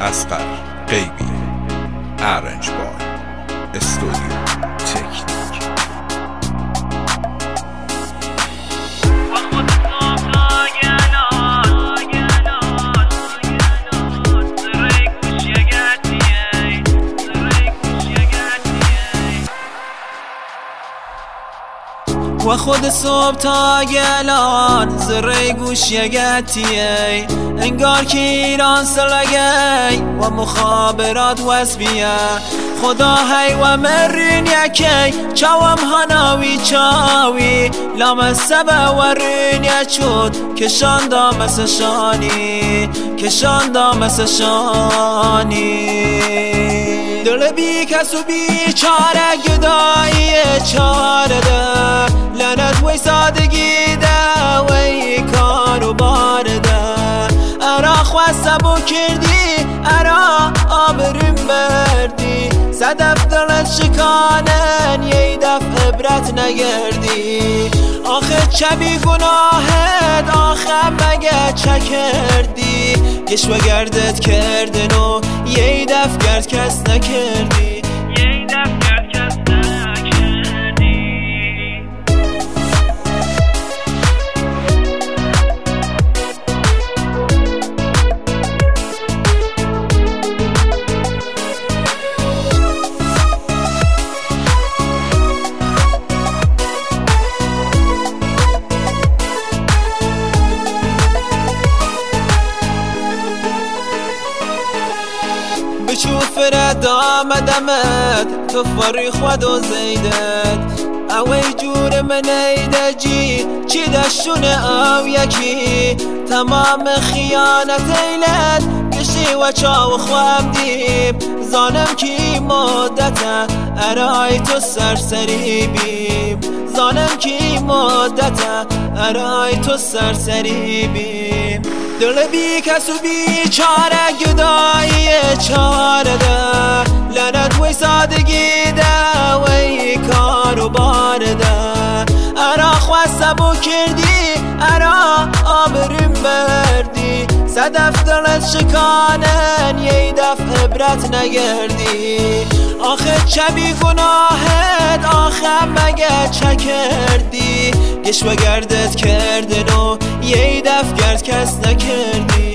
اصغر غیبی ارنج بای استودیو تکنیک. و خود صبح تا گلان زره گوش یگتیه انگار که ایران سلگی و مخابرات وزبیه خدا هی و مرین یکی چاوم هناوی چاوی لام سبه و رین یچود کشان دامس شانی کشان دامس شانی دل بی کس و بی چاره گدایی چاره ده لعنت وی سادگی ده وی کارو بار ده ارا خواسته بو کردی ارا آبریم بردی صدف دلت شکانن یه دفع عبرت نگردی آخه چه بی گناهت آخه مگه چه کردی گش و گردت کردن و یه دفع گرد کس نکردی یه دفع گرد کس نکردی. بشوف فرد آمدمت تو فری خود و زیدت اوی جور من ایده جی چی دشونه او یکی تمام خیانت ایلت گشی و چاو خواب دیب زانم کی مدته ارای تو سرسری بیم زانم کی مدته ارای تو سرسری بیم دل بی کس و بی چاره گدایی چاره ده لعنت وی سادگی ده وی کارو بار ده ارا خواسته بو کردی ارا آبریم بردی صدف دلت شکانن یه دفع عبرت نگردی آخه چه بی گناهت آخه مگه چه کردی گش و گردت کردن و یه دفع گرد کس نکردی